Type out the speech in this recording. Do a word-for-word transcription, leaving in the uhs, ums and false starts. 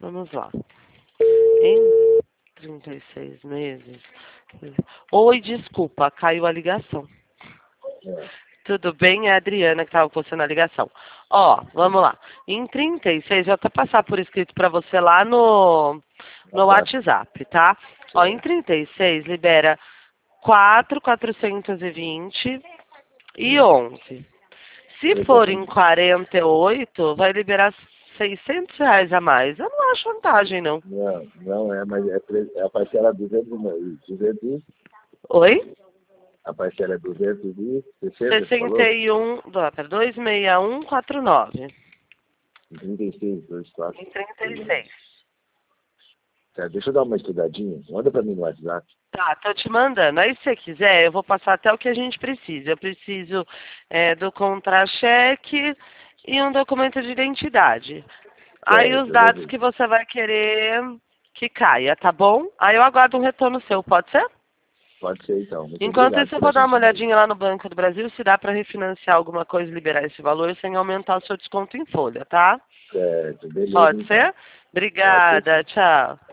Vamos lá. Em trinta e seis meses... Oi, desculpa, caiu a ligação. É. Tudo bem? É a Adriana que estava postando a ligação. Ó, vamos lá. Em trinta e seis, vou até passar por escrito para você lá no, no WhatsApp, tá? Ó, em trinta e seis, libera quatro mil quatrocentos e vinte e onze. Se for em quarenta e oito, vai liberar seiscentos reais a mais. Eu não acho vantagem, não. Não, não é, mas é, tre- é a parcela duzentos e duzentos. Oi? A parcela é duzentos e sessenta, você falou? sessenta e um, dó, pera, dois seis um quatro nove. trinta e seis, vinte e quatro. Em trinta e seis. Tá, deixa eu dar uma estudadinha. Manda pra mim no WhatsApp. Tá, tô te mandando. Aí se você quiser, eu vou passar até o que a gente precisa. Eu preciso é, do contra-cheque e um documento de identidade. Aí Certo, os eu vou dados ver. que você vai querer que caia, tá bom? Aí eu aguardo um retorno seu, pode ser? Pode ser então. Muito Enquanto obrigado isso, eu pela vou dar uma gentileza. olhadinha lá no Banco do Brasil se dá para refinanciar alguma coisa e liberar esse valor sem aumentar o seu desconto em folha, tá? Certo, beleza Pode então. ser? Pode ser sim. Obrigada, tchau.